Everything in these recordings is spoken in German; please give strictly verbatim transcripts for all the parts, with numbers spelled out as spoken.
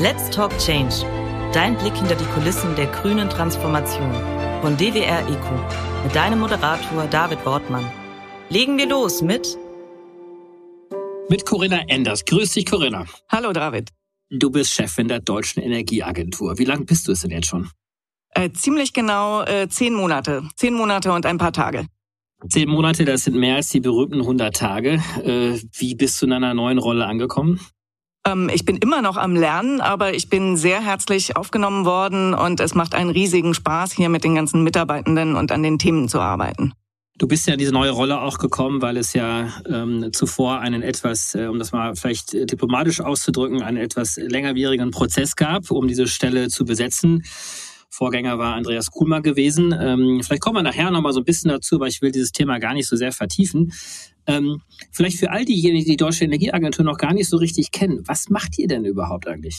Let's Talk Change. Dein Blick hinter die Kulissen der grünen Transformation von D W R ECO mit deinem Moderator David Wortmann. Legen wir los mit mit Corinna Enders. Grüß dich, Corinna. Hallo, David. Du bist Chefin der Deutschen Energieagentur. Wie lange bist du es denn jetzt schon? Äh, ziemlich genau äh, zehn Monate. Zehn Monate und ein paar Tage. Zehn Monate, das sind mehr als die berühmten hundert Tage. Äh, wie bist du in einer neuen Rolle angekommen? Ähm, ich bin immer noch am Lernen, aber ich bin sehr herzlich aufgenommen worden und es macht einen riesigen Spaß, hier mit den ganzen Mitarbeitenden und an den Themen zu arbeiten. Du bist ja in diese neue Rolle auch gekommen, weil es ja ähm, zuvor einen etwas, äh, um das mal vielleicht diplomatisch auszudrücken, einen etwas längerwierigen Prozess gab, um diese Stelle zu besetzen. Vorgänger war Andreas Kuhlmann gewesen. Ähm, vielleicht kommen wir nachher noch mal so ein bisschen dazu, aber ich will dieses Thema gar nicht so sehr vertiefen. Ähm, vielleicht für all diejenigen, die die Deutsche Energieagentur noch gar nicht so richtig kennen, was macht ihr denn überhaupt eigentlich?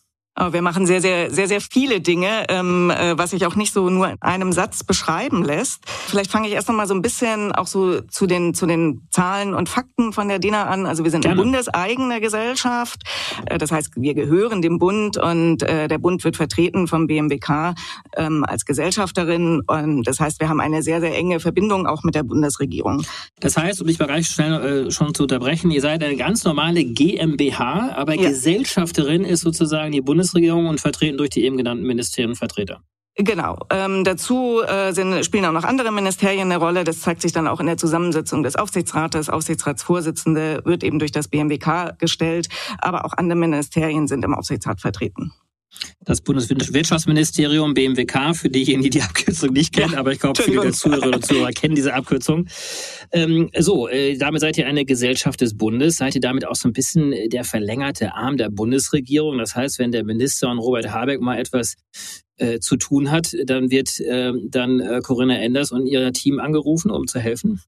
Wir machen sehr, sehr, sehr, sehr viele Dinge, ähm, was sich auch nicht so nur in einem Satz beschreiben lässt. Vielleicht fange ich erst noch mal so ein bisschen auch so zu den zu den Zahlen und Fakten von der D E N A an. Also wir sind Gerne. Eine bundeseigene Gesellschaft. Das heißt, wir gehören dem Bund und äh, der Bund wird vertreten vom B M W K ähm, als Gesellschafterin. Und das heißt, wir haben eine sehr, sehr enge Verbindung auch mit der Bundesregierung. Das heißt, um dich mal gleich schnell äh, schon zu unterbrechen, ihr seid eine ganz normale GmbH, aber ja. Gesellschafterin ist sozusagen die Bundesregierung. Bundesregierung und vertreten durch die eben genannten Ministerien und Vertreter. Genau. Ähm, dazu äh, sind, spielen auch noch andere Ministerien eine Rolle. Das zeigt sich dann auch in der Zusammensetzung des Aufsichtsrates. Aufsichtsratsvorsitzende wird eben durch das B M W K gestellt, aber auch andere Ministerien sind im Aufsichtsrat vertreten. Das Bundeswirtschaftsministerium, B M W K, für diejenigen, die die Abkürzung nicht kennen, ja, aber ich glaube, viele der Zuhörerinnen und Zuhörer kennen diese Abkürzung. Ähm, so, äh, damit seid ihr eine Gesellschaft des Bundes, seid ihr damit auch so ein bisschen der verlängerte Arm der Bundesregierung. Das heißt, wenn der Minister und Robert Habeck mal etwas äh, zu tun hat, dann wird äh, dann äh, Corinna Enders und ihr Team angerufen, um zu helfen?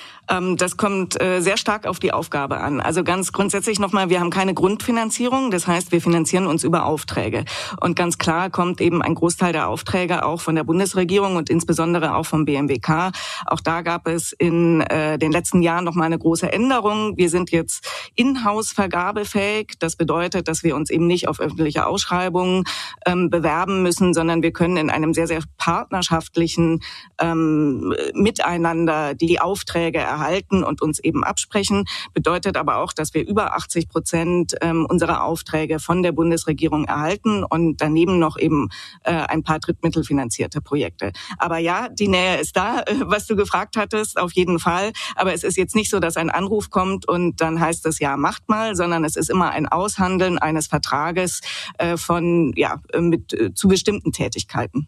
Das kommt sehr stark auf die Aufgabe an. Also ganz grundsätzlich nochmal, wir haben keine Grundfinanzierung. Das heißt, wir finanzieren uns über Aufträge. Und ganz klar kommt eben ein Großteil der Aufträge auch von der Bundesregierung und insbesondere auch vom B M W K. Auch da gab es in den letzten Jahren nochmal eine große Änderung. Wir sind jetzt in-house vergabefähig. Das bedeutet, dass wir uns eben nicht auf öffentliche Ausschreibungen ähm, bewerben müssen, sondern wir können in einem sehr, sehr partnerschaftlichen ähm, Miteinander die Aufträge erhalten und uns eben absprechen. Bedeutet aber auch, dass wir über achtzig Prozent ähm, unserer Aufträge von der Bundesregierung erhalten und daneben noch eben äh, ein paar drittmittelfinanzierte Projekte. Aber ja, die Nähe ist da, äh, was du gefragt hattest, auf jeden Fall. Aber es ist jetzt nicht so, dass ein Anruf kommt und dann heißt es, ja, macht mal, sondern es ist immer ein Aushandeln eines Vertrages äh, von, ja, mit äh, zu bestimmten Tätigkeiten.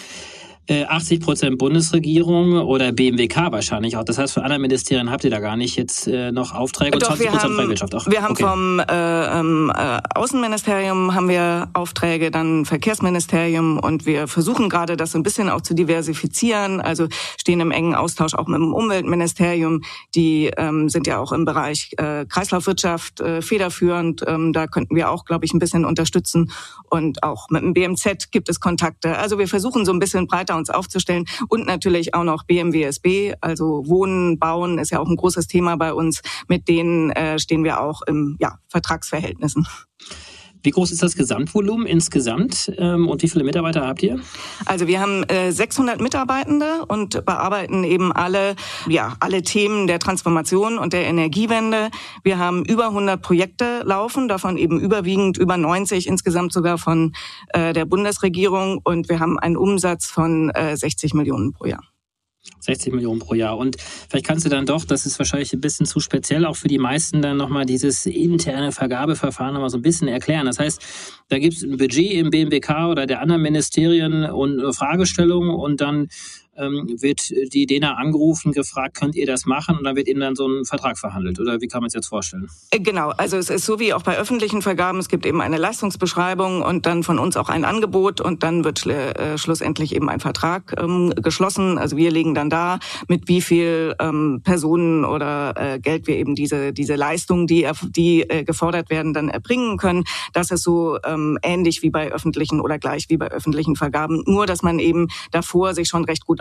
achtzig Prozent Bundesregierung oder B M W K wahrscheinlich auch. Das heißt, für andere Ministerien habt ihr da gar nicht jetzt äh, noch Aufträge und Doch, zwanzig Prozent Freiwirtschaft auch. Wir haben okay. vom äh, ähm, äh, Außenministerium haben wir Aufträge, dann Verkehrsministerium und wir versuchen gerade das so ein bisschen auch zu diversifizieren. Also stehen im engen Austausch auch mit dem Umweltministerium. Die ähm, sind ja auch im Bereich äh, Kreislaufwirtschaft äh, federführend. Ähm, da könnten wir auch, glaube ich, ein bisschen unterstützen. Und auch mit dem B M Z gibt es Kontakte. Also wir versuchen so ein bisschen breiter uns aufzustellen und natürlich auch noch B M W S B, also Wohnen, Bauen ist ja auch ein großes Thema bei uns. Mit denen äh, stehen wir auch im ja, Vertragsverhältnissen. Wie groß ist das Gesamtvolumen insgesamt ähm, und wie viele Mitarbeiter habt ihr? Also wir haben äh, sechshundert Mitarbeitende und bearbeiten eben alle, ja, alle Themen der Transformation und der Energiewende. Wir haben über hundert Projekte laufen, davon eben überwiegend über neunzig insgesamt sogar von äh, der Bundesregierung und wir haben einen Umsatz von äh, sechzig Millionen pro Jahr. sechzig Millionen pro Jahr. Und vielleicht kannst du dann doch, das ist wahrscheinlich ein bisschen zu speziell, auch für die meisten dann nochmal dieses interne Vergabeverfahren nochmal so ein bisschen erklären. Das heißt, da gibt es ein Budget im B M W K oder der anderen Ministerien und Fragestellungen und dann ähm, wird die D E N A angerufen, gefragt, könnt ihr das machen? Und dann wird eben dann so ein Vertrag verhandelt. Oder wie kann man es jetzt vorstellen? Genau, also es ist so wie auch bei öffentlichen Vergaben. Es gibt eben eine Leistungsbeschreibung und dann von uns auch ein Angebot und dann wird schl- äh, schlussendlich eben ein Vertrag ähm, geschlossen. Also wir legen dann da, mit wie viel ähm, Personen oder äh, Geld wir eben diese diese Leistungen, die die äh, gefordert werden, dann erbringen können. Das ist so ähm, ähnlich wie bei öffentlichen oder gleich wie bei öffentlichen Vergaben. Nur, dass man eben davor sich schon recht gut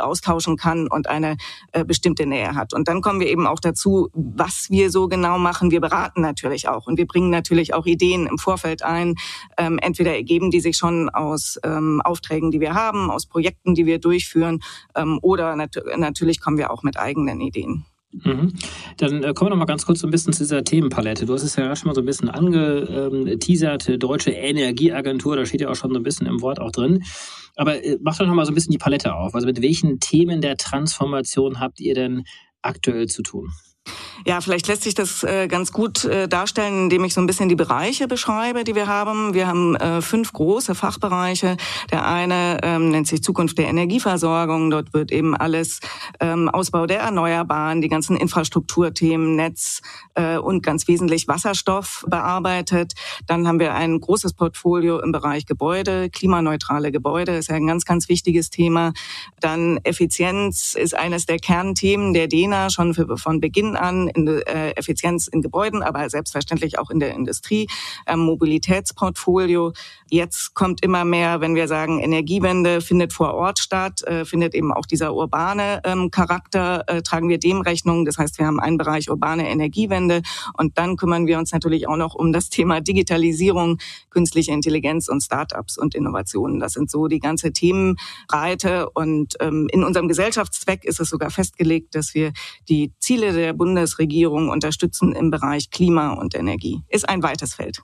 austauschen kann und eine äh, bestimmte Nähe hat. Und dann kommen wir eben auch dazu, was wir so genau machen. Wir beraten natürlich auch und wir bringen natürlich auch Ideen im Vorfeld ein. Ähm, entweder ergeben die sich schon aus ähm, Aufträgen, die wir haben, aus Projekten, die wir durchführen, ähm, oder nat- natürlich kommen wir auch mit eigenen Ideen. Mhm. Dann äh, kommen wir noch mal ganz kurz so ein bisschen zu dieser Themenpalette. Du hast es ja schon mal so ein bisschen angeteasert, äh, Deutsche Energieagentur, da steht ja auch schon so ein bisschen im Wort auch drin. Aber äh, mach doch noch mal so ein bisschen die Palette auf. Also mit welchen Themen der Transformation habt ihr denn aktuell zu tun? Ja, vielleicht lässt sich das äh, ganz gut äh, darstellen, indem ich so ein bisschen die Bereiche beschreibe, die wir haben. Wir haben äh, fünf große Fachbereiche. Der eine ähm, nennt sich Zukunft der Energieversorgung. Dort wird eben alles ähm, Ausbau der Erneuerbaren, die ganzen Infrastrukturthemen, Netz äh, und ganz wesentlich Wasserstoff bearbeitet. Dann haben wir ein großes Portfolio im Bereich Gebäude, klimaneutrale Gebäude ist ja ein ganz, ganz wichtiges Thema. Dann Effizienz ist eines der Kernthemen der D E N A schon für, von Beginn an, in äh, Effizienz in Gebäuden, aber selbstverständlich auch in der Industrie, ähm, Mobilitätsportfolio. Jetzt kommt immer mehr, wenn wir sagen, Energiewende findet vor Ort statt, äh, findet eben auch dieser urbane ähm, Charakter, äh, tragen wir dem Rechnung. Das heißt, wir haben einen Bereich urbane Energiewende und dann kümmern wir uns natürlich auch noch um das Thema Digitalisierung, künstliche Intelligenz und Start-ups und Innovationen. Das sind so die ganze Themenbreite und ähm, in unserem Gesellschaftszweck ist es sogar festgelegt, dass wir die Ziele der Bundesregierung unterstützen im Bereich Klima und Energie. Ist ein weites Feld.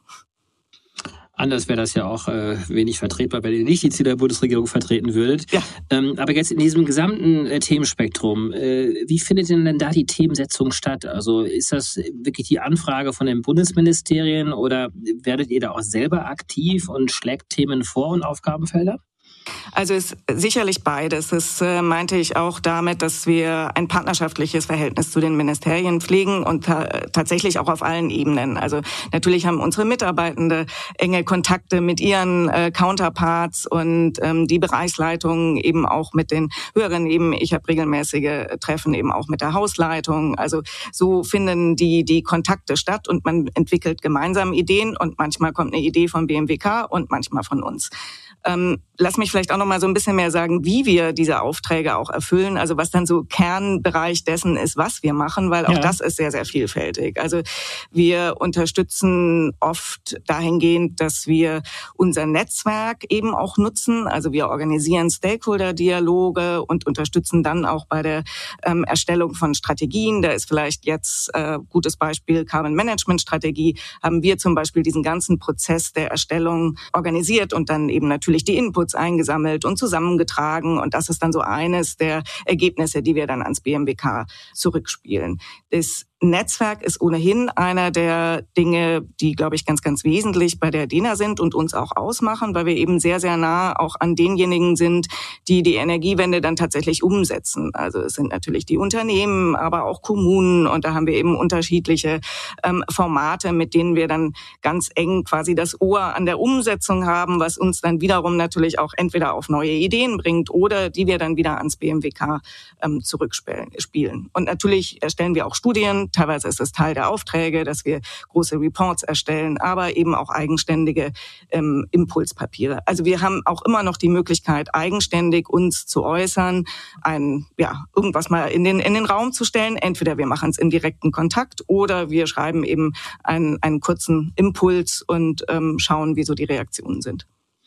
Anders wäre das ja auch äh, wenig vertretbar, wenn ihr nicht die Ziele der Bundesregierung vertreten würdet. Ja. Ähm, aber jetzt in diesem gesamten äh, Themenspektrum, äh, wie findet denn da die Themensetzung statt? Also ist das wirklich die Anfrage von den Bundesministerien oder werdet ihr da auch selber aktiv und schlägt Themen vor und Aufgabenfelder? Also es ist sicherlich beides. Das äh, meinte ich auch damit, dass wir ein partnerschaftliches Verhältnis zu den Ministerien pflegen und ta- tatsächlich auch auf allen Ebenen. Also natürlich haben unsere Mitarbeitende enge Kontakte mit ihren äh, Counterparts und ähm, die Bereichsleitungen eben auch mit den höheren Ebenen. Ich habe regelmäßige Treffen eben auch mit der Hausleitung. Also so finden die die Kontakte statt und man entwickelt gemeinsam Ideen und manchmal kommt eine Idee vom B M W K und manchmal von uns. Ähm, lass mich vielleicht auch noch mal so ein bisschen mehr sagen, wie wir diese Aufträge auch erfüllen, also was dann so Kernbereich dessen ist, was wir machen, weil auch ja. das ist sehr, sehr vielfältig. Also wir unterstützen oft dahingehend, dass wir unser Netzwerk eben auch nutzen, also wir organisieren Stakeholder-Dialoge und unterstützen dann auch bei der ähm, Erstellung von Strategien. Da ist vielleicht jetzt äh, gutes Beispiel Carbon-Management-Strategie, haben wir zum Beispiel diesen ganzen Prozess der Erstellung organisiert und dann eben natürlich die Inputs eingesammelt und zusammengetragen. Und das ist dann so eines der Ergebnisse, die wir dann ans B M W K zurückspielen. Das Netzwerk ist ohnehin einer der Dinge, die, glaube ich, ganz, ganz wesentlich bei der D E N A sind und uns auch ausmachen, weil wir eben sehr, sehr nah auch an denjenigen sind, die die Energiewende dann tatsächlich umsetzen. Also es sind natürlich die Unternehmen, aber auch Kommunen und da haben wir eben unterschiedliche ähm, Formate, mit denen wir dann ganz eng quasi das Ohr an der Umsetzung haben, was uns dann wiederum natürlich auch entweder auf neue Ideen bringt oder die wir dann wieder ans B M W K ähm, zurückspielen. Und natürlich erstellen wir auch Studien. Teilweise ist es Teil der Aufträge, dass wir große Reports erstellen, aber eben auch eigenständige ähm, Impulspapiere. Also wir haben auch immer noch die Möglichkeit, eigenständig uns zu äußern, ein, ja, irgendwas mal in den, in den Raum zu stellen. Entweder wir machen es in direkten Kontakt oder wir schreiben eben einen, einen kurzen Impuls und ähm, schauen, wie so die Reaktionen sind.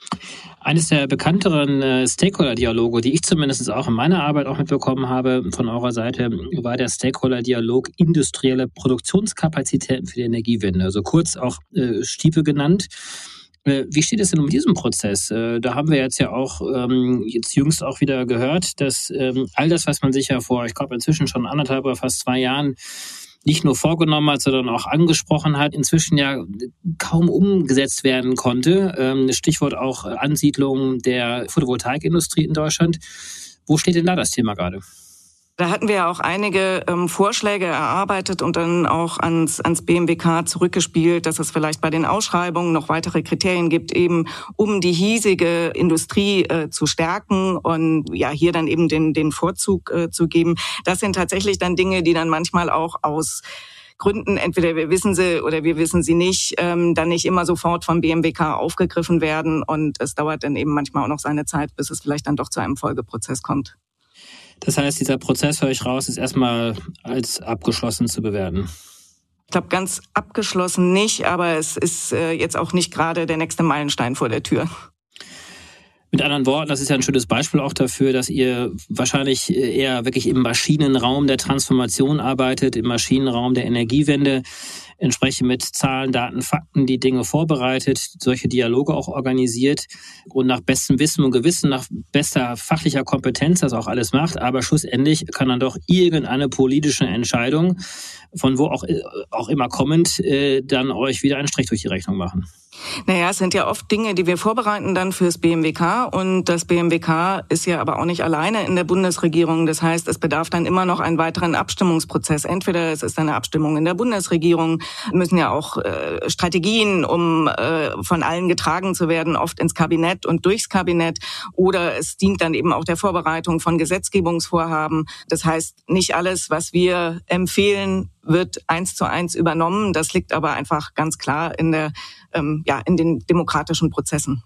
Eines der bekannteren äh, Stakeholder-Dialoge, die ich zumindest auch in meiner Arbeit auch mitbekommen habe von eurer Seite, war der Stakeholder-Dialog industrielle Produktionskapazitäten für die Energiewende, also kurz auch äh, STIPE genannt. Äh, wie steht es denn um diesen Prozess? Äh, da haben wir jetzt ja auch ähm, jetzt jüngst auch wieder gehört, dass ähm, all das, was man sich ja vor, ich glaube inzwischen schon anderthalb oder fast zwei Jahren nicht nur vorgenommen hat, sondern auch angesprochen hat, inzwischen ja kaum umgesetzt werden konnte. Ähm, Stichwort auch Ansiedlung der Photovoltaikindustrie in Deutschland. Wo steht denn da das Thema gerade? Da hatten wir ja auch einige ähm, Vorschläge erarbeitet und dann auch ans, ans B M W K zurückgespielt, dass es vielleicht bei den Ausschreibungen noch weitere Kriterien gibt, eben um die hiesige Industrie äh, zu stärken und ja hier dann eben den, den Vorzug äh, zu geben. Das sind tatsächlich dann Dinge, die dann manchmal auch aus Gründen, entweder wir wissen sie oder wir wissen sie nicht, ähm, dann nicht immer sofort vom B M W K aufgegriffen werden und es dauert dann eben manchmal auch noch seine Zeit, bis es vielleicht dann doch zu einem Folgeprozess kommt. Das heißt, dieser Prozess, höre ich raus, ist erstmal als abgeschlossen zu bewerten. Ich glaube, ganz abgeschlossen nicht, aber es ist äh, jetzt auch nicht gerade der nächste Meilenstein vor der Tür. Mit anderen Worten, das ist ja ein schönes Beispiel auch dafür, dass ihr wahrscheinlich eher wirklich im Maschinenraum der Transformation arbeitet, im Maschinenraum der Energiewende, entsprechend mit Zahlen, Daten, Fakten die Dinge vorbereitet, solche Dialoge auch organisiert und nach bestem Wissen und Gewissen, nach bester fachlicher Kompetenz das auch alles macht. Aber schlussendlich kann dann doch irgendeine politische Entscheidung, von wo auch, auch immer kommend, äh, dann euch wieder einen Strich durch die Rechnung machen. Naja, es sind ja oft Dinge, die wir vorbereiten dann fürs B M W K und das B M W K ist ja aber auch nicht alleine in der Bundesregierung. Das heißt, es bedarf dann immer noch einen weiteren Abstimmungsprozess. Entweder es ist eine Abstimmung in der Bundesregierung, müssen ja auch äh, Strategien, um äh, von allen getragen zu werden, oft ins Kabinett und durchs Kabinett, oder es dient dann eben auch der Vorbereitung von Gesetzgebungsvorhaben. Das heißt, nicht alles, was wir empfehlen, wird eins zu eins übernommen. Das liegt aber einfach ganz klar in der, ähm, ja, in den demokratischen Prozessen.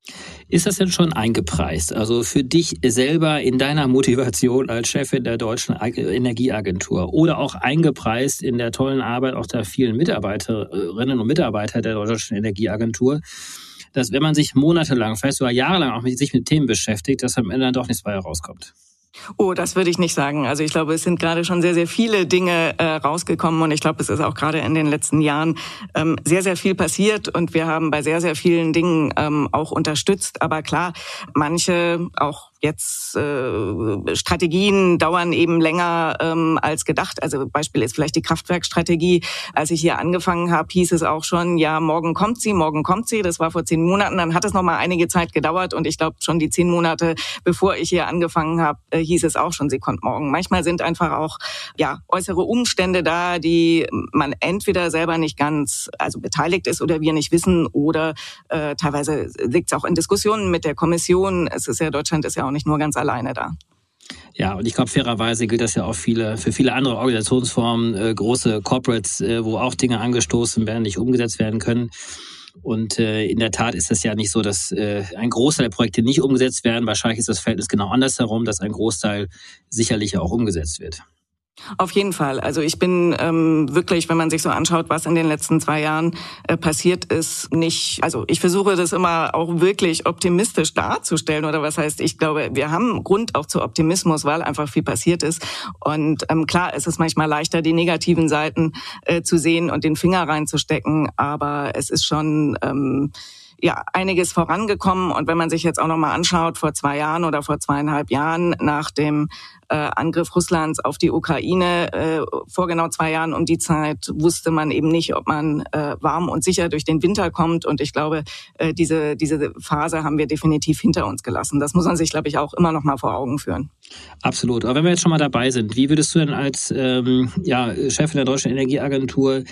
Ist das denn schon eingepreist? Also für dich selber in deiner Motivation als Chefin der Deutschen Energieagentur oder auch eingepreist in der tollen Arbeit auch der vielen Mitarbeiterinnen und Mitarbeiter der Deutschen Energieagentur, dass wenn man sich monatelang, vielleicht sogar jahrelang auch mit sich mit Themen beschäftigt, dass am Ende dann doch nichts bei herauskommt? Oh, das würde ich nicht sagen. Also ich glaube, es sind gerade schon sehr, sehr viele Dinge äh, rausgekommen und ich glaube, es ist auch gerade in den letzten Jahren ähm, sehr, sehr viel passiert und wir haben bei sehr, sehr vielen Dingen ähm, auch unterstützt. Aber klar, manche auch jetzt äh, Strategien dauern eben länger ähm, als gedacht. Also Beispiel ist vielleicht die Kraftwerkstrategie. Als ich hier angefangen habe, hieß es auch schon, ja, morgen kommt sie, morgen kommt sie. Das war vor zehn Monaten. Dann hat es noch mal einige Zeit gedauert und ich glaube schon die zehn Monate, bevor ich hier angefangen habe, äh, hieß es auch schon, sie kommt morgen. Manchmal sind einfach auch ja äußere Umstände da, die man entweder selber nicht ganz also beteiligt ist oder wir nicht wissen oder äh, teilweise liegt es auch in Diskussionen mit der Kommission. Es ist ja Deutschland ist ja auch nicht nur ganz alleine da. Ja, und ich glaube, fairerweise gilt das ja auch viele, für viele andere Organisationsformen, äh, große Corporates, äh, wo auch Dinge angestoßen werden, nicht umgesetzt werden können. Und äh, in der Tat ist es ja nicht so, dass äh, ein Großteil der Projekte nicht umgesetzt werden. Wahrscheinlich ist das Verhältnis genau andersherum, dass ein Großteil sicherlich auch umgesetzt wird. Auf jeden Fall. Also ich bin ähm, wirklich, wenn man sich so anschaut, was in den letzten zwei Jahren äh, passiert ist, nicht, also ich versuche das immer auch wirklich optimistisch darzustellen oder was heißt, ich glaube, wir haben Grund auch zu Optimismus, weil einfach viel passiert ist und ähm, klar, es ist manchmal leichter, die negativen Seiten äh, zu sehen und den Finger reinzustecken, aber es ist schon ähm, ja, einiges vorangekommen und wenn man sich jetzt auch noch mal anschaut, vor zwei Jahren oder vor zweieinhalb Jahren nach dem äh, Angriff Russlands auf die Ukraine, äh, vor genau zwei Jahren um die Zeit wusste man eben nicht, ob man äh, warm und sicher durch den Winter kommt und ich glaube, äh, diese diese Phase haben wir definitiv hinter uns gelassen. Das muss man sich, glaube ich, auch immer noch mal vor Augen führen. Absolut. Aber wenn wir jetzt schon mal dabei sind, wie würdest du denn als ähm, ja, Chefin der Deutschen Energieagentur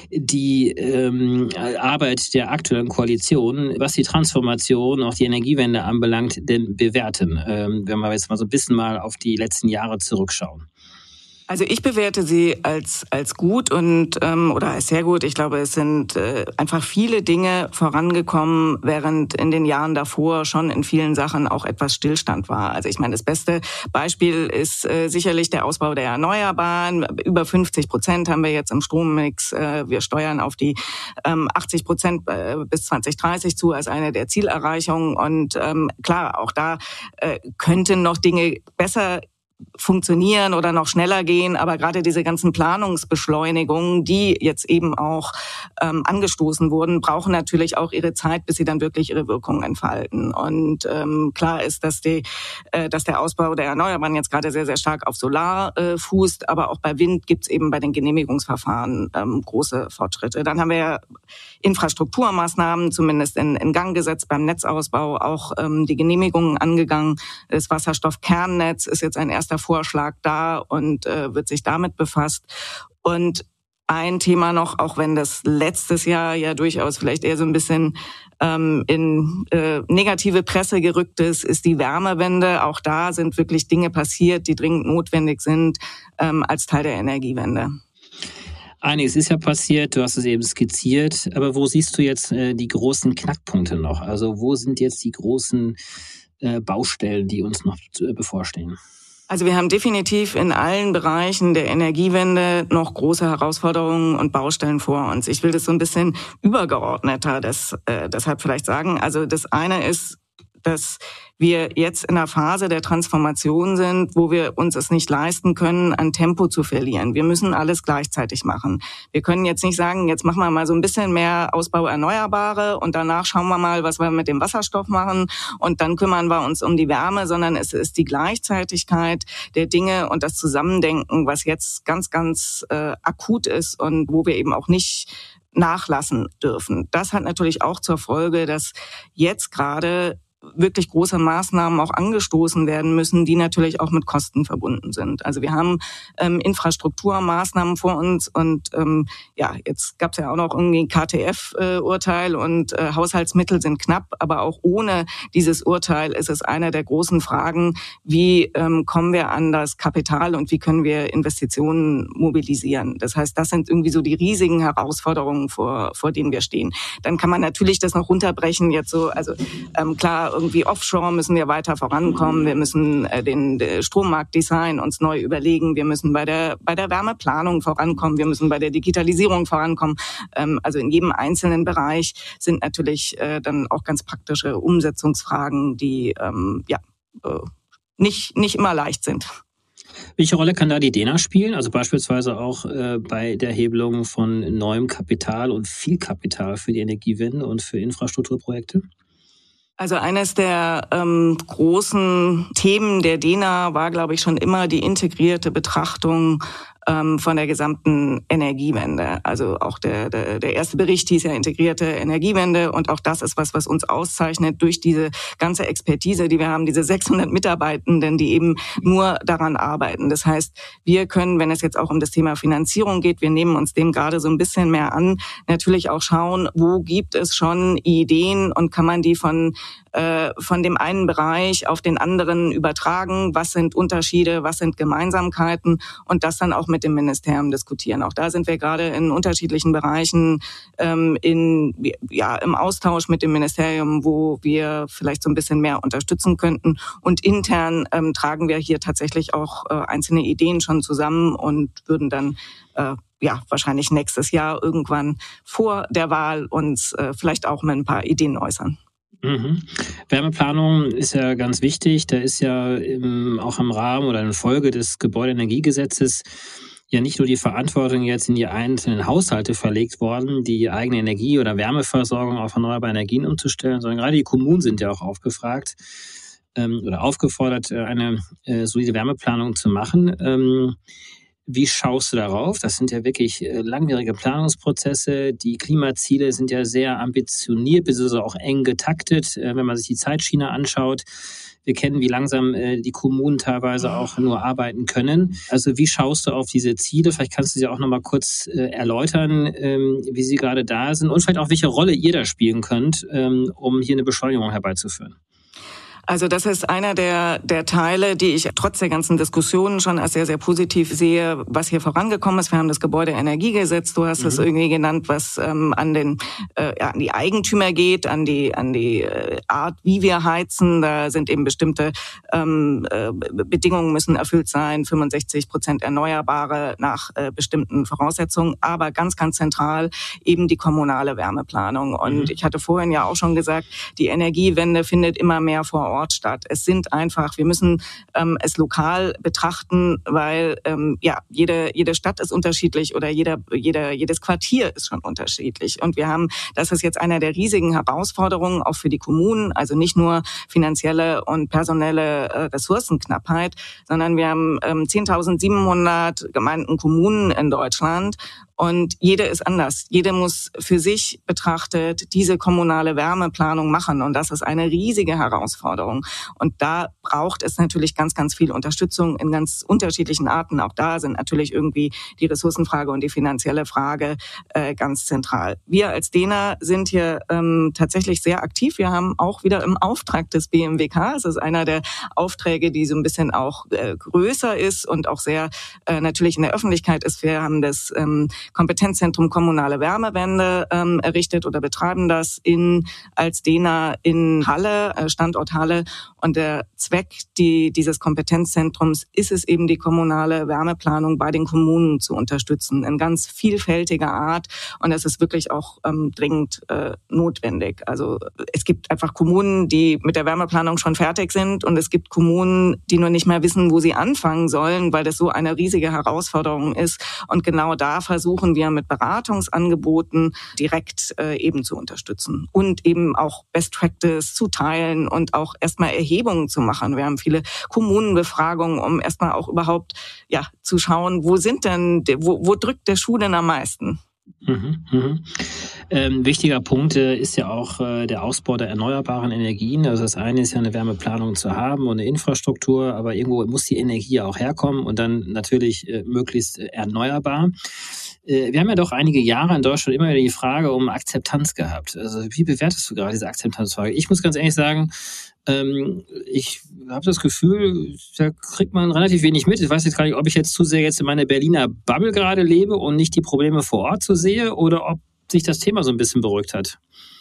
die ähm, Arbeit der aktuellen Koalition, was die Transformation, auch die Energiewende anbelangt, denn bewerten, ähm, wenn wir jetzt mal so ein bisschen mal auf die letzten Jahre zurückschauen? Also ich bewerte sie als als gut und ähm, oder als sehr gut. Ich glaube, es sind äh, einfach viele Dinge vorangekommen, während in den Jahren davor schon in vielen Sachen auch etwas Stillstand war. Also ich meine, das beste Beispiel ist äh, sicherlich der Ausbau der Erneuerbaren. Über fünfzig Prozent haben wir jetzt im Strommix. Äh, wir steuern auf die ähm, achtzig Prozent äh, bis zwanzig dreißig zu als eine der Zielerreichungen. Und ähm, klar, auch da äh, könnten noch Dinge besser funktionieren oder noch schneller gehen, aber gerade diese ganzen Planungsbeschleunigungen, die jetzt eben auch ähm, angestoßen wurden, brauchen natürlich auch ihre Zeit, bis sie dann wirklich ihre Wirkung entfalten. Und ähm, klar ist, dass die, äh, dass der Ausbau der Erneuerbaren jetzt gerade sehr, sehr stark auf Solar äh, fußt, aber auch bei Wind gibt es eben bei den Genehmigungsverfahren ähm, große Fortschritte. Dann haben wir ja Infrastrukturmaßnahmen zumindest in, in Gang gesetzt beim Netzausbau, auch ähm, die Genehmigungen angegangen. Das Wasserstoffkernnetz ist jetzt ein erster Vorschlag da und äh, wird sich damit befasst. Und ein Thema noch, auch wenn das letztes Jahr ja durchaus vielleicht eher so ein bisschen ähm, in äh, negative Presse gerückt ist, ist die Wärmewende. Auch da sind wirklich Dinge passiert, die dringend notwendig sind ähm, als Teil der Energiewende. Einiges ist ja passiert, du hast es eben skizziert, aber wo siehst du jetzt äh, die großen Knackpunkte noch? Also wo sind jetzt die großen äh, Baustellen, die uns noch äh, bevorstehen? Also wir haben definitiv in allen Bereichen der Energiewende noch große Herausforderungen und Baustellen vor uns. Ich will das so ein bisschen übergeordneter das, äh, deshalb vielleicht sagen. Also das eine ist, dass wir jetzt in einer Phase der Transformation sind, wo wir uns es nicht leisten können, an Tempo zu verlieren. Wir müssen alles gleichzeitig machen. Wir können jetzt nicht sagen, jetzt machen wir mal so ein bisschen mehr Ausbau Erneuerbare und danach schauen wir mal, was wir mit dem Wasserstoff machen und dann kümmern wir uns um die Wärme, sondern es ist die Gleichzeitigkeit der Dinge und das Zusammendenken, was jetzt ganz, ganz äh, akut ist und wo wir eben auch nicht nachlassen dürfen. Das hat natürlich auch zur Folge, dass jetzt gerade wirklich große Maßnahmen auch angestoßen werden müssen, die natürlich auch mit Kosten verbunden sind. Also wir haben ähm, Infrastrukturmaßnahmen vor uns und ähm, ja, jetzt gab es ja auch noch irgendwie K T F-Urteil äh, und äh, Haushaltsmittel sind knapp, aber auch ohne dieses Urteil ist es eine der großen Fragen, wie ähm, kommen wir an das Kapital und wie können wir Investitionen mobilisieren. Das heißt, das sind irgendwie so die riesigen Herausforderungen, vor, vor denen wir stehen. Dann kann man natürlich das noch runterbrechen, jetzt so, also ähm, klar, irgendwie offshore müssen wir weiter vorankommen. Wir müssen äh, den, den Strommarktdesign uns neu überlegen. Wir müssen bei der bei der Wärmeplanung vorankommen. Wir müssen bei der Digitalisierung vorankommen. Ähm, also in jedem einzelnen Bereich sind natürlich äh, dann auch ganz praktische Umsetzungsfragen, die ähm, ja äh, nicht nicht immer leicht sind. Welche Rolle kann da die D E N A spielen? Also beispielsweise auch äh, bei der Hebelung von neuem Kapital und viel Kapital für die Energiewende und für Infrastrukturprojekte? Also eines der ähm, großen Themen der D E N A war, glaube ich, schon immer die integrierte Betrachtung ähm, von der gesamten Energiewende. Also auch der, der, der erste Bericht hieß ja integrierte Energiewende und auch das ist was, was uns auszeichnet durch diese ganze Expertise, die wir haben, diese sechshundert Mitarbeitenden, die eben nur daran arbeiten. Das heißt, wir können, wenn es jetzt auch um das Thema Finanzierung geht, wir nehmen uns dem gerade so ein bisschen mehr an, natürlich auch schauen, wo gibt es schon Ideen und kann man die von von dem einen Bereich auf den anderen übertragen, was sind Unterschiede, was sind Gemeinsamkeiten und das dann auch mit dem Ministerium diskutieren. Auch da sind wir gerade in unterschiedlichen Bereichen ähm, in, ja, im Austausch mit dem Ministerium, wo wir vielleicht so ein bisschen mehr unterstützen könnten. Und intern ähm, tragen wir hier tatsächlich auch äh, einzelne Ideen schon zusammen und würden dann äh, ja wahrscheinlich nächstes Jahr irgendwann vor der Wahl uns äh, vielleicht auch mit ein paar Ideen äußern. Mhm. Wärmeplanung ist ja ganz wichtig. Da ist ja im, auch im Rahmen oder in Folge des Gebäudeenergiegesetzes ja nicht nur die Verantwortung jetzt in die einzelnen Haushalte verlegt worden, die eigene Energie- oder Wärmeversorgung auf erneuerbare Energien umzustellen, sondern gerade die Kommunen sind ja auch aufgefragt ähm, oder aufgefordert, eine äh, solide Wärmeplanung zu machen. Ähm, Wie schaust du darauf? Das sind ja wirklich langwierige Planungsprozesse. Die Klimaziele sind ja sehr ambitioniert, beziehungsweise auch eng getaktet, wenn man sich die Zeitschiene anschaut. Wir kennen, wie langsam die Kommunen teilweise auch nur arbeiten können. Also wie schaust du auf diese Ziele? Vielleicht kannst du sie auch noch mal kurz erläutern, wie sie gerade da sind und vielleicht auch, welche Rolle ihr da spielen könnt, um hier eine Beschleunigung herbeizuführen. Also das ist einer der der Teile, die ich trotz der ganzen Diskussionen schon als sehr, sehr positiv sehe, was hier vorangekommen ist. Wir haben das Gebäudeenergiegesetz, du hast mhm. es irgendwie genannt, was ähm, an den äh, ja, an die Eigentümer geht, an die an die äh, Art, wie wir heizen. Da sind eben bestimmte ähm, äh, Bedingungen müssen erfüllt sein, fünfundsechzig Prozent Erneuerbare nach äh, bestimmten Voraussetzungen, aber ganz, ganz zentral eben die kommunale Wärmeplanung. Und mhm. ich hatte vorhin ja auch schon gesagt, die Energiewende findet immer mehr vor Ort statt. Es sind einfach, wir müssen ähm, es lokal betrachten, weil ähm, ja jede jede Stadt ist unterschiedlich oder jeder jeder jedes Quartier ist schon unterschiedlich. Und wir haben, das ist jetzt einer der riesigen Herausforderungen auch für die Kommunen, also nicht nur finanzielle und personelle äh, Ressourcenknappheit, sondern wir haben ähm, zehntausendsiebenhundert Gemeinden, Kommunen in Deutschland. Und jede ist anders. Jede muss für sich betrachtet diese kommunale Wärmeplanung machen. Und das ist eine riesige Herausforderung. Und da braucht es natürlich ganz, ganz viel Unterstützung in ganz unterschiedlichen Arten. Auch da sind natürlich irgendwie die Ressourcenfrage und die finanzielle Frage äh, ganz zentral. Wir als D E N A sind hier ähm, tatsächlich sehr aktiv. Wir haben auch wieder im Auftrag des B M W K, es ist einer der Aufträge, die so ein bisschen auch äh, größer ist und auch sehr äh, natürlich in der Öffentlichkeit ist. Wir haben das ähm, Kompetenzzentrum Kommunale Wärmewende ähm, errichtet oder betreiben das in als D E N A in Halle, äh, Standort Halle. Und der Zweck die, dieses Kompetenzzentrums ist es eben, die kommunale Wärmeplanung bei den Kommunen zu unterstützen, in ganz vielfältiger Art. Und das ist wirklich auch ähm, dringend äh, notwendig. Also es gibt einfach Kommunen, die mit der Wärmeplanung schon fertig sind, und es gibt Kommunen, die nur nicht mehr wissen, wo sie anfangen sollen, weil das so eine riesige Herausforderung ist. Und genau da versuchen wir mit Beratungsangeboten direkt äh, eben zu unterstützen und eben auch Best Practice zu teilen und auch erstmal Erhebungen zu machen. Wir haben viele Kommunenbefragungen, um erstmal auch überhaupt ja zu schauen, wo sind denn, wo, wo drückt der Schuh denn am meisten? Mhm, mhm. Ähm, wichtiger Punkt äh, ist ja auch äh, der Ausbau der erneuerbaren Energien. Also das eine ist ja eine Wärmeplanung zu haben und eine Infrastruktur, aber irgendwo muss die Energie auch herkommen und dann natürlich äh, möglichst äh, erneuerbar. Äh, wir haben ja doch einige Jahre in Deutschland immer wieder die Frage um Akzeptanz gehabt. Also wie bewertest du gerade diese Akzeptanzfrage? Ich muss ganz ehrlich sagen, ähm, ich habe das Gefühl, da kriegt man relativ wenig mit. Ich weiß jetzt gar nicht, ob ich jetzt zu sehr jetzt in meiner Berliner Bubble gerade lebe und nicht die Probleme vor Ort so sehe, oder ob sich das Thema so ein bisschen beruhigt hat.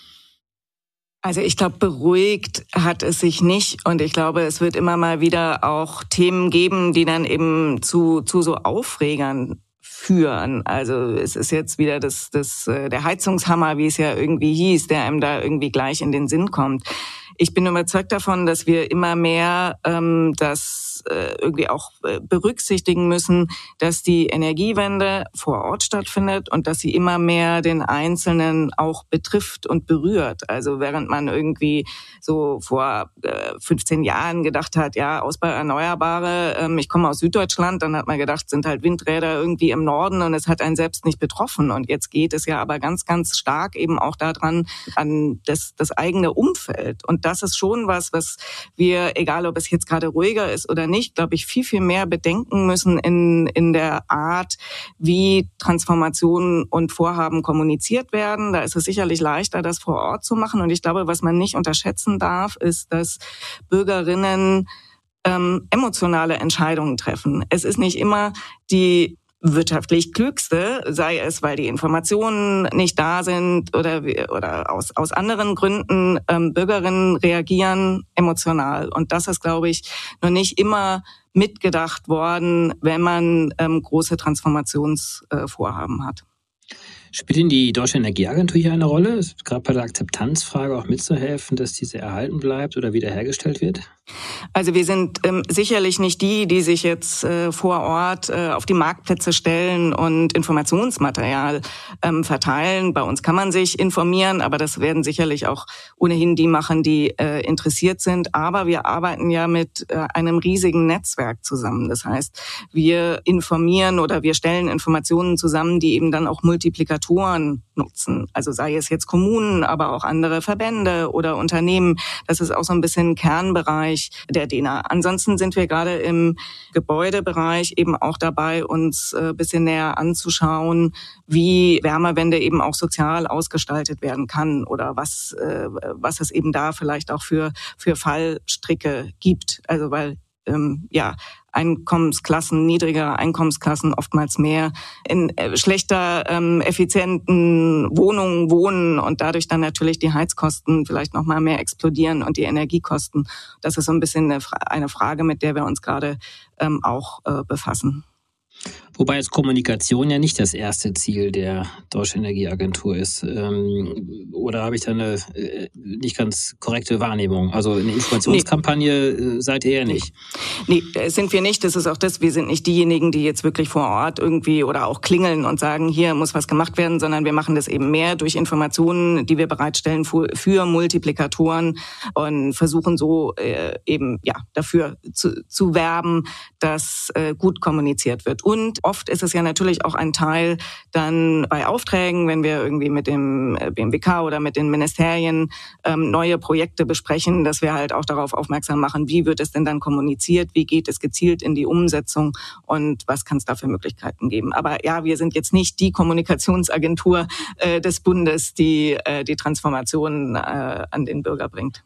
Also ich glaube, beruhigt hat es sich nicht, und ich glaube, es wird immer mal wieder auch Themen geben, die dann eben zu zu so Aufregern führen. Also es ist jetzt wieder das das der Heizungshammer, wie es ja irgendwie hieß, der einem da irgendwie gleich in den Sinn kommt. Ich bin überzeugt davon, dass wir immer mehr ähm, das äh, irgendwie auch äh, berücksichtigen müssen, dass die Energiewende vor Ort stattfindet und dass sie immer mehr den Einzelnen auch betrifft und berührt. Also während man irgendwie so vor äh, fünfzehn Jahren gedacht hat, ja, Ausbau Erneuerbare, ähm, ich komme aus Süddeutschland, dann hat man gedacht, sind halt Windräder irgendwie im Norden und es hat einen selbst nicht betroffen. Und jetzt geht es ja aber ganz, ganz stark eben auch daran, an das, das eigene Umfeld. Und das ist schon was, was wir, egal ob es jetzt gerade ruhiger ist oder nicht, glaube ich, viel, viel mehr bedenken müssen in, in der Art, wie Transformationen und Vorhaben kommuniziert werden. Da ist es sicherlich leichter, das vor Ort zu machen. Und ich glaube, was man nicht unterschätzen darf, ist, dass Bürgerinnen ähm, emotionale Entscheidungen treffen. Es ist nicht immer die wirtschaftlich klügste, sei es, weil die Informationen nicht da sind oder oder aus aus anderen Gründen. Ähm, Bürgerinnen reagieren emotional, und das ist, glaube ich, noch nicht immer mitgedacht worden, wenn man ähm, große Transformationsvorhaben äh, hat. Spielt denn die Deutsche Energieagentur hier eine Rolle? Ist gerade bei der Akzeptanzfrage auch mitzuhelfen, dass diese erhalten bleibt oder wiederhergestellt wird? Also wir sind ähm, sicherlich nicht die, die sich jetzt äh, vor Ort äh, auf die Marktplätze stellen und Informationsmaterial ähm, verteilen. Bei uns kann man sich informieren, aber das werden sicherlich auch ohnehin die machen, die äh, interessiert sind. Aber wir arbeiten ja mit äh, einem riesigen Netzwerk zusammen. Das heißt, wir informieren oder wir stellen Informationen zusammen, die eben dann auch Multiplikatoren nutzen. Also sei es jetzt Kommunen, aber auch andere Verbände oder Unternehmen. Das ist auch so ein bisschen Kernbereich der D E N A. Ansonsten sind wir gerade im Gebäudebereich eben auch dabei, uns ein bisschen näher anzuschauen, wie Wärmewende eben auch sozial ausgestaltet werden kann oder was was es eben da vielleicht auch für für Fallstricke gibt. Also weil ähm, ja Einkommensklassen, niedrigere Einkommensklassen oftmals mehr in äh, schlechter, ähm, effizienten Wohnungen wohnen und dadurch dann natürlich die Heizkosten vielleicht noch mal mehr explodieren und die Energiekosten. Das ist so ein bisschen eine, Fra- eine Frage, mit der wir uns gerade ähm, auch äh, befassen. Wobei jetzt Kommunikation ja nicht das erste Ziel der Deutschen Energieagentur ist. Ähm, oder habe ich da eine äh, nicht ganz korrekte Wahrnehmung? Also eine Informationskampagne nee. seid ihr ja nicht. Nee, sind wir nicht. Das ist auch das. Wir sind nicht diejenigen, die jetzt wirklich vor Ort irgendwie oder auch klingeln und sagen, hier muss was gemacht werden, sondern wir machen das eben mehr durch Informationen, die wir bereitstellen für, für Multiplikatoren und versuchen so äh, eben ja dafür zu, zu werben, dass äh, gut kommuniziert wird. Und oft ist es ja natürlich auch ein Teil dann bei Aufträgen, wenn wir irgendwie mit dem B M W K oder mit den Ministerien ähm, neue Projekte besprechen, dass wir halt auch darauf aufmerksam machen, wie wird es denn dann kommuniziert, wie geht es gezielt in die Umsetzung und was kann es da für Möglichkeiten geben. Aber ja, wir sind jetzt nicht die Kommunikationsagentur äh, des Bundes, die äh, die Transformation äh, an den Bürger bringt.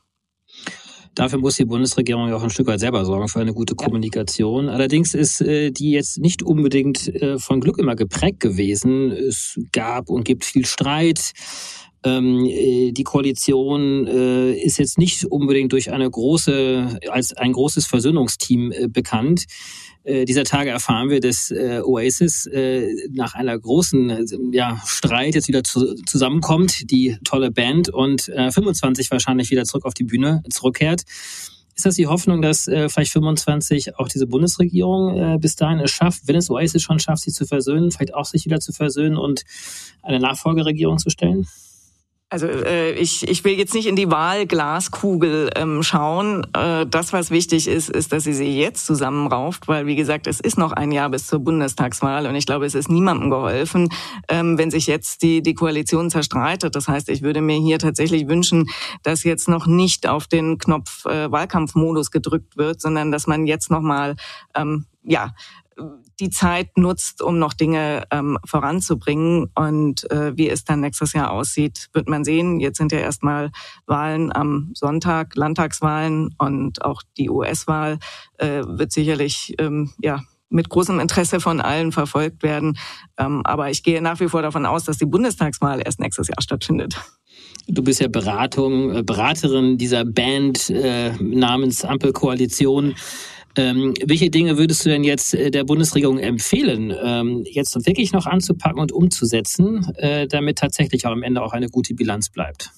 Dafür muss die Bundesregierung ja auch ein Stück weit selber sorgen für eine gute Kommunikation. Allerdings ist äh, die jetzt nicht unbedingt äh, von Glück immer geprägt gewesen. Es gab und gibt viel Streit. Ähm, die Koalition äh, ist jetzt nicht unbedingt durch eine große, als ein großes Versöhnungsteam äh, bekannt. Äh, dieser Tage erfahren wir, dass äh, Oasis äh, nach einer großen äh, ja, Streit jetzt wieder zu, zusammenkommt, die tolle Band, und äh, fünfundzwanzig wahrscheinlich wieder zurück auf die Bühne zurückkehrt. Ist das die Hoffnung, dass äh, vielleicht fünfundzwanzig auch diese Bundesregierung äh, bis dahin es schafft, wenn es Oasis schon schafft, sich zu versöhnen, vielleicht auch sich wieder zu versöhnen und eine Nachfolgeregierung zu stellen? Also äh, ich, ich will jetzt nicht in die Wahlglaskugel ähm, schauen. Äh, das, was wichtig ist, ist, dass sie sich jetzt zusammenrauft, weil, wie gesagt, es ist noch ein Jahr bis zur Bundestagswahl und ich glaube, es ist niemandem geholfen, ähm, wenn sich jetzt die, die Koalition zerstreitet. Das heißt, ich würde mir hier tatsächlich wünschen, dass jetzt noch nicht auf den Knopf äh, Wahlkampfmodus gedrückt wird, sondern dass man jetzt nochmal, ähm, ja, die Zeit nutzt, um noch Dinge ähm, voranzubringen. Und äh, wie es dann nächstes Jahr aussieht, wird man sehen. Jetzt sind ja erstmal Wahlen am Sonntag, Landtagswahlen, und auch die U S-Wahl äh, wird sicherlich ähm, ja mit großem Interesse von allen verfolgt werden. Ähm, aber ich gehe nach wie vor davon aus, dass die Bundestagswahl erst nächstes Jahr stattfindet. Du bist ja Beratung, Beraterin dieser Band äh, namens Ampelkoalition. Ähm, welche Dinge würdest du denn jetzt äh, der Bundesregierung empfehlen, ähm, jetzt wirklich noch anzupacken und umzusetzen, äh, damit tatsächlich auch am Ende auch eine gute Bilanz bleibt?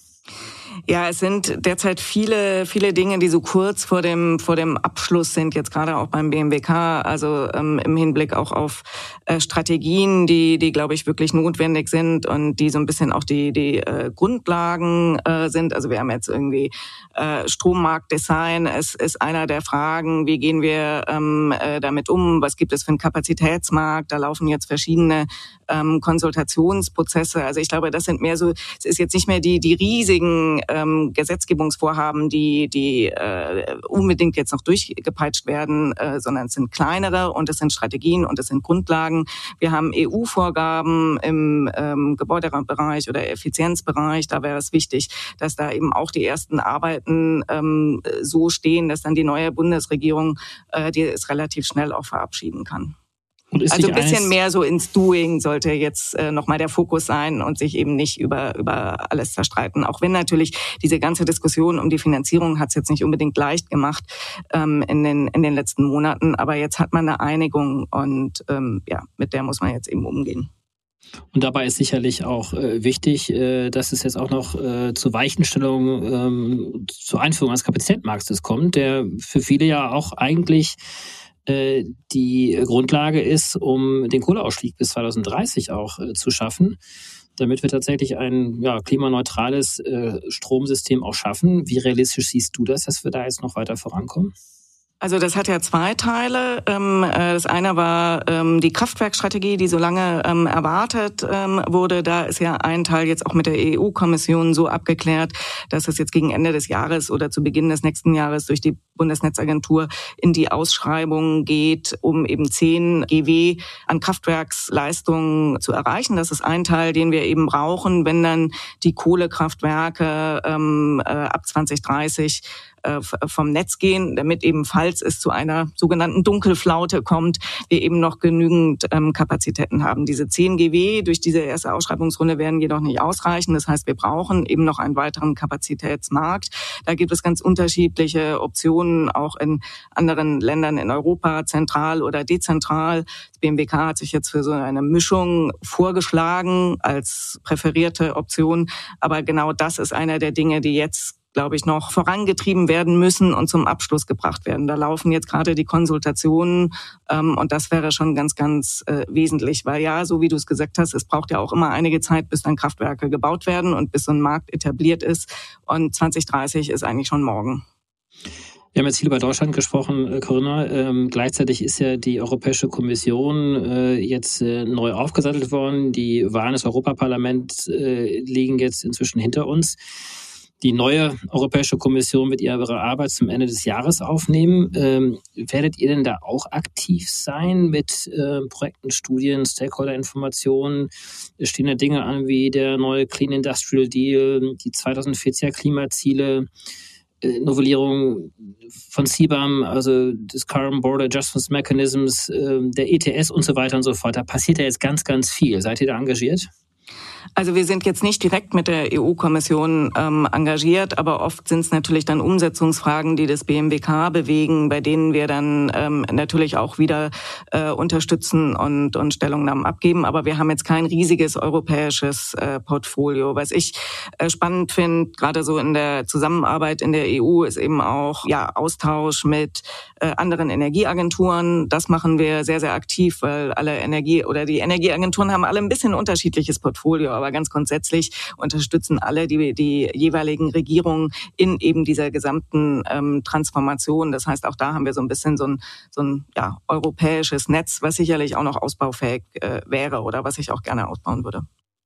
Ja, es sind derzeit viele, viele Dinge, die so kurz vor dem, vor dem Abschluss sind, jetzt gerade auch beim B M W K, also ähm, im Hinblick auch auf äh, Strategien, die, die, glaube ich, wirklich notwendig sind und die so ein bisschen auch die, die äh, Grundlagen äh, sind. Also wir haben jetzt irgendwie äh, Strommarktdesign, es ist einer der Fragen, wie gehen wir ähm, äh, damit um, was gibt es für einen Kapazitätsmarkt, da laufen jetzt verschiedene ähm, Konsultationsprozesse. Also ich glaube, das sind mehr so, es ist jetzt nicht mehr die, die riesigen ähm, Gesetzgebungsvorhaben, die die äh, unbedingt jetzt noch durchgepeitscht werden, äh, sondern es sind kleinere und es sind Strategien und es sind Grundlagen. Wir haben E U-Vorgaben im ähm, Gebäudebereich oder Effizienzbereich. Da wäre es wichtig, dass da eben auch die ersten Arbeiten ähm, so stehen, dass dann die neue Bundesregierung äh, die es relativ schnell auch verabschieden kann. Also ein bisschen mehr so ins Doing sollte jetzt äh, nochmal der Fokus sein und sich eben nicht über über alles zerstreiten. Auch wenn natürlich diese ganze Diskussion um die Finanzierung hat es jetzt nicht unbedingt leicht gemacht ähm, in den in den letzten Monaten. Aber jetzt hat man eine Einigung und ähm, ja, mit der muss man jetzt eben umgehen. Und dabei ist sicherlich auch äh, wichtig, äh, dass es jetzt auch noch äh, zur Weichenstellung, ähm, zur Einführung eines Kapazitätsmarktes kommt, der für viele ja auch eigentlich die Grundlage ist, um den Kohleausstieg bis zwanzig dreißig auch äh, zu schaffen, damit wir tatsächlich ein ja, klimaneutrales äh, Stromsystem auch schaffen. Wie realistisch siehst du das, dass wir da jetzt noch weiter vorankommen? Also das hat ja zwei Teile. Das eine war die Kraftwerkstrategie, die so lange erwartet wurde. Da ist ja ein Teil jetzt auch mit der E U-Kommission so abgeklärt, dass es jetzt gegen Ende des Jahres oder zu Beginn des nächsten Jahres durch die Bundesnetzagentur in die Ausschreibung geht, um eben zehn Gigawatt an Kraftwerksleistungen zu erreichen. Das ist ein Teil, den wir eben brauchen, wenn dann die Kohlekraftwerke ähm, ab zwanzig dreißig vom Netz gehen, damit eben, falls es zu einer sogenannten Dunkelflaute kommt, wir eben noch genügend ähm, Kapazitäten haben. Diese zehn Gigawatt durch diese erste Ausschreibungsrunde werden jedoch nicht ausreichen. Das heißt, wir brauchen eben noch einen weiteren Kapazitätsmarkt. Da gibt es ganz unterschiedliche Optionen, auch in anderen Ländern in Europa, zentral oder dezentral. Das B M W K hat sich jetzt für so eine Mischung vorgeschlagen als präferierte Option. Aber genau das ist einer der Dinge, die jetzt, glaube ich, noch vorangetrieben werden müssen und zum Abschluss gebracht werden. Da laufen jetzt gerade die Konsultationen ähm, und das wäre schon ganz, ganz äh, wesentlich, weil ja, so wie du es gesagt hast, es braucht ja auch immer einige Zeit, bis dann Kraftwerke gebaut werden und bis so ein Markt etabliert ist, und zwanzig dreißig ist eigentlich schon morgen. Wir haben jetzt viel über Deutschland gesprochen, Corinna. Ähm, gleichzeitig ist ja die Europäische Kommission äh, jetzt äh, neu aufgesattelt worden. Die Wahlen des Europaparlaments äh, liegen jetzt inzwischen hinter uns. Die neue Europäische Kommission wird ihre Arbeit zum Ende des Jahres aufnehmen. Ähm, werdet ihr denn da auch aktiv sein mit äh, Projekten, Studien, Stakeholder-Informationen? Es stehen ja Dinge an wie der neue Clean Industrial Deal, die zweitausendvierziger Klimaziele, äh, Novellierung von C B A M, also des Carbon Border Adjustment Mechanisms, äh, der E T S und so weiter und so fort. Da passiert ja jetzt ganz, ganz viel. Seid ihr da engagiert? Also wir sind jetzt nicht direkt mit der E U-Kommission ähm, engagiert, aber oft sind es natürlich dann Umsetzungsfragen, die das B M W K bewegen, bei denen wir dann ähm, natürlich auch wieder äh, unterstützen und, und Stellungnahmen abgeben. Aber wir haben jetzt kein riesiges europäisches äh, Portfolio. Was ich äh, spannend finde, gerade so in der Zusammenarbeit in der E U, ist eben auch ja Austausch mit äh, anderen Energieagenturen. Das machen wir sehr, sehr aktiv, weil alle Energie- oder die Energieagenturen haben alle ein bisschen unterschiedliches Portfolio, aber ganz grundsätzlich unterstützen alle die, die jeweiligen Regierungen in eben dieser gesamten ähm, Transformation. Das heißt, auch da haben wir so ein bisschen so ein, so ein ja, europäisches Netz, was sicherlich auch noch ausbaufähig äh, wäre oder was ich auch gerne ausbauen würde.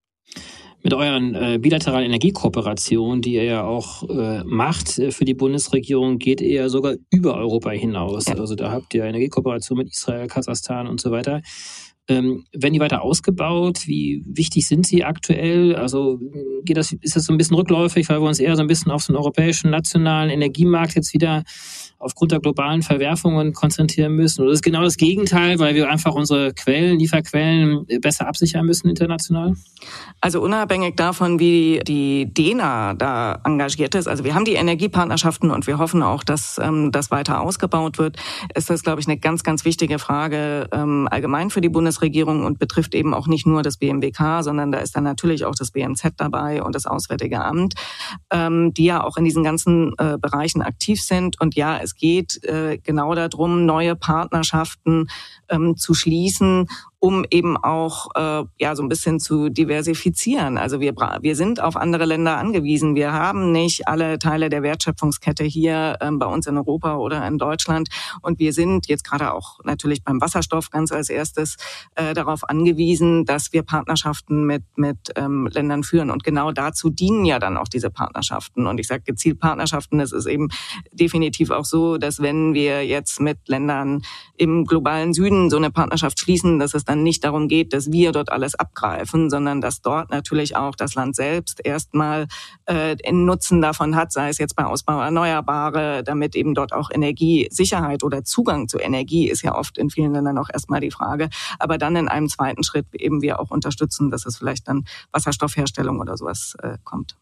Mit euren äh, bilateralen Energiekooperationen, die ihr ja auch äh, macht äh, für die Bundesregierung, geht ihr ja sogar über Europa hinaus. Ja. Also da habt ihr Energiekooperation mit Israel, Kasachstan und so weiter. Ähm, werden die weiter ausgebaut? Wie wichtig sind sie aktuell? Also geht das, ist das so ein bisschen rückläufig, weil wir uns eher so ein bisschen auf so einen europäischen, nationalen Energiemarkt jetzt wieder aufgrund der globalen Verwerfungen konzentrieren müssen? Oder ist es genau das Gegenteil, weil wir einfach unsere Quellen, Lieferquellen besser absichern müssen international? Also unabhängig davon, wie die D E N A da engagiert ist, also wir haben die Energiepartnerschaften und wir hoffen auch, dass ähm, das weiter ausgebaut wird, ist das, glaube ich, eine ganz, ganz wichtige Frage ähm, allgemein für die Bundesregierung und betrifft eben auch nicht nur das B M W K, sondern da ist dann natürlich auch das B M Z dabei und das Auswärtige Amt, ähm, die ja auch in diesen ganzen äh, Bereichen aktiv sind. Und ja, es geht äh, genau darum, neue Partnerschaften ähm, zu schließen, um eben auch äh, ja so ein bisschen zu diversifizieren. Also wir wir sind auf andere Länder angewiesen. Wir haben nicht alle Teile der Wertschöpfungskette hier ähm, bei uns in Europa oder in Deutschland. Und wir sind jetzt gerade auch natürlich beim Wasserstoff ganz als erstes äh, darauf angewiesen, dass wir Partnerschaften mit mit ähm, Ländern führen. Und genau dazu dienen ja dann auch diese Partnerschaften. Und ich sage gezielt Partnerschaften. Es ist eben definitiv auch so, dass wenn wir jetzt mit Ländern im globalen Süden so eine Partnerschaft schließen, dass es dann nicht darum geht, dass wir dort alles abgreifen, sondern dass dort natürlich auch das Land selbst erstmal äh, einen Nutzen davon hat, sei es jetzt bei Ausbau Erneuerbare, damit eben dort auch Energiesicherheit oder Zugang zu Energie ist ja oft in vielen Ländern auch erstmal die Frage, aber dann in einem zweiten Schritt eben wir auch unterstützen, dass es vielleicht dann Wasserstoffherstellung oder sowas äh, kommt.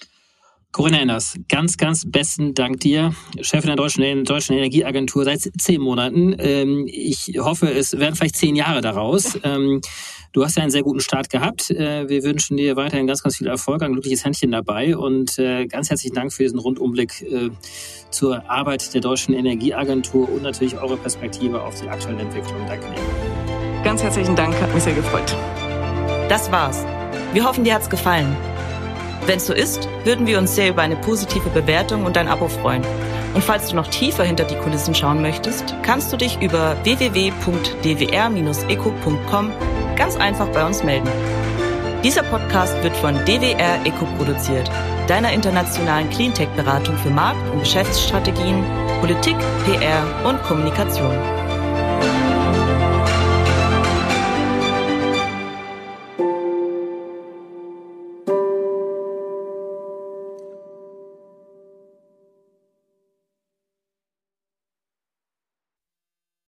Corinna Enders, ganz, ganz besten Dank dir, Chefin der Deutschen, Deutschen Energieagentur seit zehn Monaten. Ähm, ich hoffe, es werden vielleicht zehn Jahre daraus. Ähm, du hast ja einen sehr guten Start gehabt. Äh, wir wünschen dir weiterhin ganz, ganz viel Erfolg, ein glückliches Händchen dabei und äh, ganz herzlichen Dank für diesen Rundumblick äh, zur Arbeit der Deutschen Energieagentur und natürlich eure Perspektive auf die aktuelle Entwicklung. Danke dir. Ganz herzlichen Dank, hat mich sehr gefreut. Das war's. Wir hoffen, dir hat's gefallen. Wenn es so ist, würden wir uns sehr über eine positive Bewertung und ein Abo freuen. Und falls du noch tiefer hinter die Kulissen schauen möchtest, kannst du dich über w w w punkt d w r bindestrich eco punkt com ganz einfach bei uns melden. Dieser Podcast wird von D W R Eco produziert, deiner internationalen Cleantech-Beratung für Markt- und Geschäftsstrategien, Politik, P R und Kommunikation.